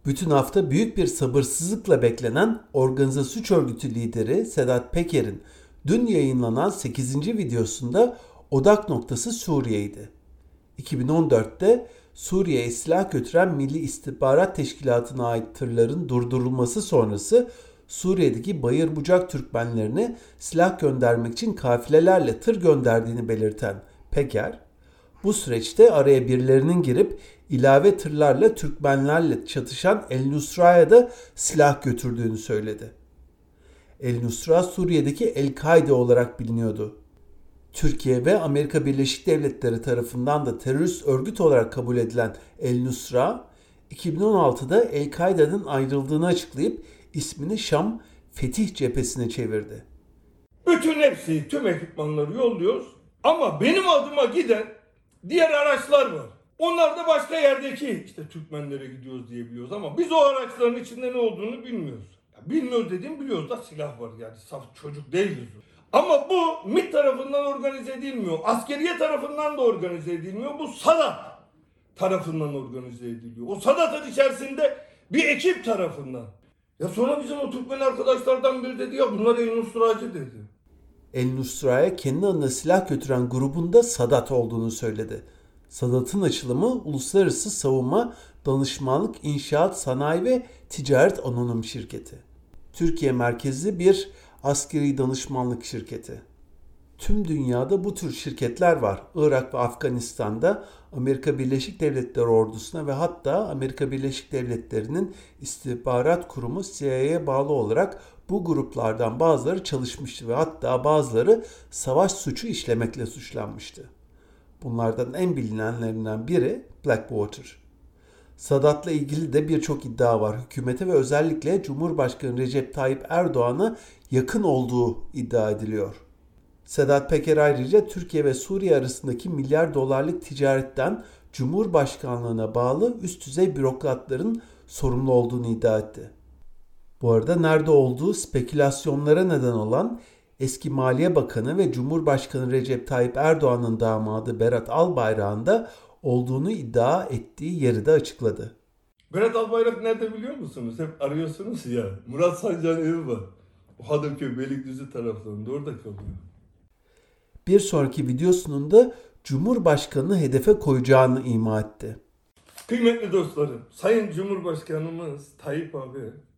Bütün hafta büyük bir sabırsızlıkla beklenen organize suç örgütü lideri Sedat Peker'in dün yayınlanan 8. videosunda odak noktası Suriye'ydi. 2014'te Suriye'ye silah götüren Milli İstihbarat Teşkilatı'na ait tırların durdurulması sonrası Suriye'deki Bayır Bucak Türkmenlerine silah göndermek için kafilelerle tır gönderdiğini belirten Peker, bu süreçte araya birilerinin girip ilave tırlarla Türkmenlerle çatışan El Nusra'ya da silah götürdüğünü söyledi. El Nusra Suriye'deki El-Kaide olarak biliniyordu. Türkiye ve Amerika Birleşik Devletleri tarafından da terörist örgüt olarak kabul edilen El Nusra, 2016'da El-Kaide'den ayrıldığını açıklayıp ismini Şam Fetih Cephesi'ne çevirdi. Bütün hepsi, tüm ekipmanları yolluyoruz ama benim adıma giden diğer araçlar var. Onlar da başka yerdeki Türkmenlere gidiyoruz diye biliyoruz ama biz o araçların içinde ne olduğunu bilmiyoruz. Bilmiyoruz dediğim biliyoruz da silah var yani saf çocuk değiliz. Ama bu MİT tarafından organize edilmiyor. Askeriye tarafından da organize edilmiyor. Bu Sadat tarafından organize ediliyor. O Sadat'ın içerisinde bir ekip tarafından. Ya sonra bizim o Türkmen arkadaşlardan biri dedi ya bunlar El Nusra'cı dedi. El Nusra'ya kendi adına silah götüren grubun da Sadat olduğunu söyledi. Sadat'ın açılımı Uluslararası Savunma, Danışmanlık, İnşaat, Sanayi ve Ticaret Anonim Şirketi. Türkiye merkezli bir askeri danışmanlık şirketi. Tüm dünyada bu tür şirketler var. Irak ve Afganistan'da Amerika Birleşik Devletleri ordusuna ve hatta Amerika Birleşik Devletleri'nin istihbarat kurumu CIA'ya bağlı olarak bu gruplardan bazıları çalışmıştı ve hatta bazıları savaş suçu işlemekle suçlanmıştı. Bunlardan en bilinenlerinden biri Blackwater. Sadat'la ilgili de birçok iddia var. Hükümete ve özellikle Cumhurbaşkanı Recep Tayyip Erdoğan'a yakın olduğu iddia ediliyor. Sedat Peker ayrıca Türkiye ve Suriye arasındaki milyar dolarlık ticaretten Cumhurbaşkanlığına bağlı üst düzey bürokratların sorumlu olduğunu iddia etti. Bu arada nerede olduğu spekülasyonlara neden olan eski Maliye Bakanı ve Cumhurbaşkanı Recep Tayyip Erdoğan'ın damadı Berat Albayrak'ın da olduğunu iddia ettiği yeri de açıkladı. Berat Albayrak nerede biliyor musunuz? Hep arıyorsunuz ya. Murat Sancak'ın evi var. O Hadımköy Beylikdüzü taraflarında orada kalıyor. Bir sonraki videosunun da Cumhurbaşkanı'nı hedefe koyacağını ima etti. Kıymetli dostlarım, Sayın Cumhurbaşkanımız Tayyip abi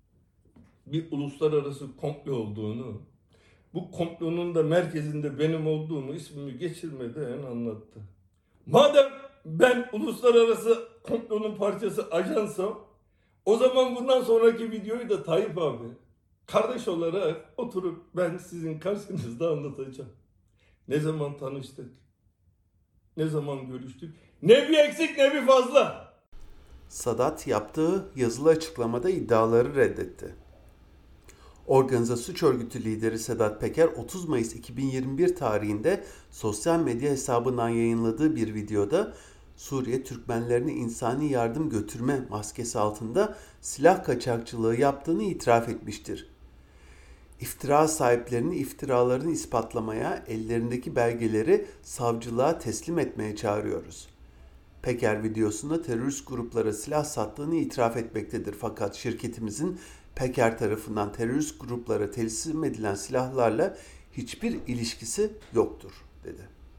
bir uluslararası komplo olduğunu, bu komplonun da merkezinde benim olduğumu ismimi geçirmeden anlattı. Madem ben uluslararası komplonun parçası ajansam, o zaman bundan sonraki videoyu da Tayyip abi kardeş olarak oturup ben sizin karşınızda anlatacağım. Ne zaman tanıştık, ne zaman görüştük, ne bir eksik ne bir fazla. Sadat yaptığı yazılı açıklamada iddiaları reddetti. Organize suç örgütü lideri Sedat Peker 30 Mayıs 2021 tarihinde sosyal medya hesabından yayınladığı bir videoda Suriye Türkmenlerine insani yardım götürme maskesi altında silah kaçakçılığı yaptığını itiraf etmiştir. İftira sahiplerini iftiralarını ispatlamaya, ellerindeki belgeleri savcılığa teslim etmeye çağırıyoruz. Peker videosunda terörist gruplara silah sattığını itiraf etmektedir fakat şirketimizin Peker tarafından terörist gruplara teslim edilen silahlarla hiçbir ilişkisi yoktur, dedi.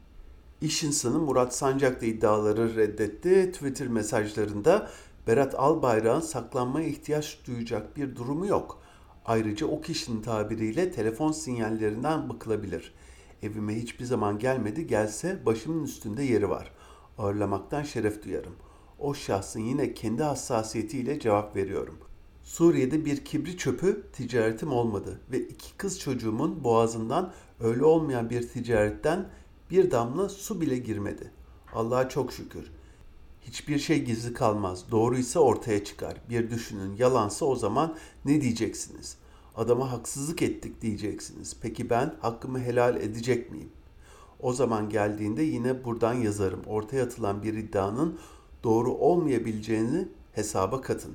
İş insanı Murat Sancak da iddiaları reddetti. Twitter mesajlarında Berat Albayrak'ın saklanmaya ihtiyaç duyacak bir durumu yok. Ayrıca o kişinin tabiriyle telefon sinyallerinden bıkılabilir. Evime hiçbir zaman gelmedi, gelse başımın üstünde yeri var. Ağırlamaktan şeref duyarım. O şahsın yine kendi hassasiyetiyle cevap veriyorum. Suriye'de bir kibri çöpü ticaretim olmadı ve 2 kız çocuğumun boğazından öyle olmayan bir ticaretten bir damla su bile girmedi. Allah'a çok şükür. Hiçbir şey gizli kalmaz. Doğruysa ortaya çıkar. Bir düşünün. Yalansa o zaman ne diyeceksiniz? Adama haksızlık ettik diyeceksiniz. Peki ben hakkımı helal edecek miyim? O zaman geldiğinde yine buradan yazarım. Ortaya atılan bir iddianın doğru olmayabileceğini hesaba katın.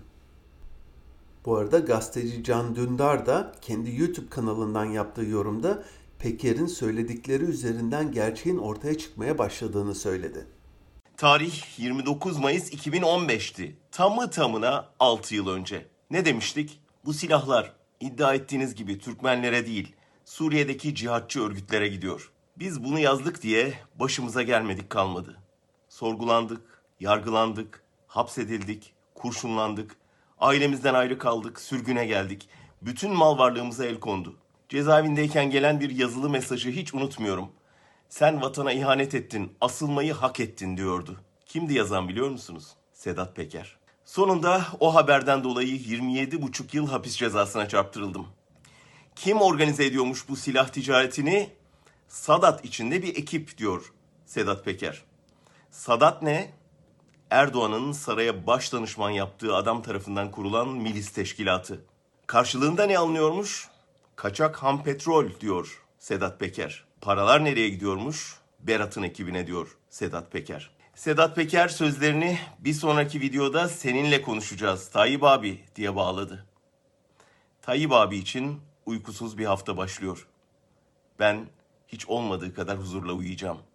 Bu arada gazeteci Can Dündar da kendi YouTube kanalından yaptığı yorumda Peker'in söyledikleri üzerinden gerçeğin ortaya çıkmaya başladığını söyledi. Tarih 29 Mayıs 2015'ti. Tamı tamına 6 yıl önce. Ne demiştik? Bu silahlar iddia ettiğiniz gibi Türkmenlere değil, Suriye'deki cihatçı örgütlere gidiyor. Biz bunu yazdık diye başımıza gelmedik kalmadı. Sorgulandık, yargılandık, hapsedildik, kurşunlandık, ailemizden ayrı kaldık, sürgüne geldik. Bütün mal varlığımıza el kondu. Cezaevindeyken gelen bir yazılı mesajı hiç unutmuyorum. Sen vatana ihanet ettin, asılmayı hak ettin diyordu. Kimdi yazan biliyor musunuz? Sedat Peker. Sonunda o haberden dolayı 27,5 yıl hapis cezasına çarptırıldım. Kim organize ediyormuş bu silah ticaretini? Sadat içinde bir ekip diyor Sedat Peker. Sadat ne? Erdoğan'ın saraya baş danışman yaptığı adam tarafından kurulan milis teşkilatı. Karşılığında ne alınıyormuş? Kaçak ham petrol diyor Sedat Peker. Paralar nereye gidiyormuş? Berat'ın ekibine diyor Sedat Peker. Sedat Peker sözlerini bir sonraki videoda seninle konuşacağız Tayyip abi diye bağladı. Tayyip abi için uykusuz bir hafta başlıyor. Ben hiç olmadığı kadar huzurla uyuyacağım.